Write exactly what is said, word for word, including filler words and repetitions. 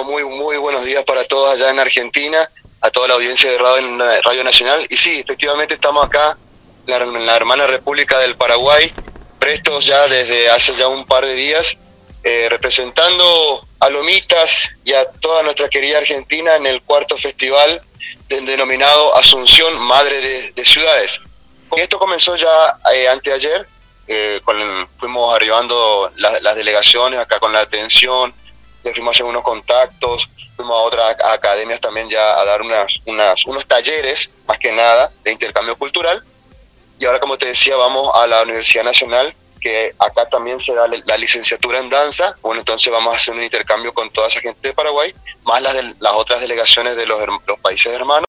muy, muy buenos días para todos allá en Argentina, a toda la audiencia de Radio, Radio Nacional. Y sí, efectivamente estamos acá en la hermana República del Paraguay, prestos ya desde hace ya un par de días, eh, representando a Lomitas y a toda nuestra querida Argentina en el cuarto festival denominado Asunción, Madre de, de Ciudades. Esto comenzó ya eh, anteayer, eh, con, fuimos arribando la, las delegaciones acá con la atención, le fuimos a hacer unos contactos, fuimos a otras a academias también ya a dar unas, unas, unos talleres, más que nada, de intercambio cultural. Y ahora, como te decía, vamos a la Universidad Nacional, que acá también se da la licenciatura en danza. Bueno, entonces vamos a hacer un intercambio con toda esa gente de Paraguay, más las, de, las otras delegaciones de los, los países hermanos.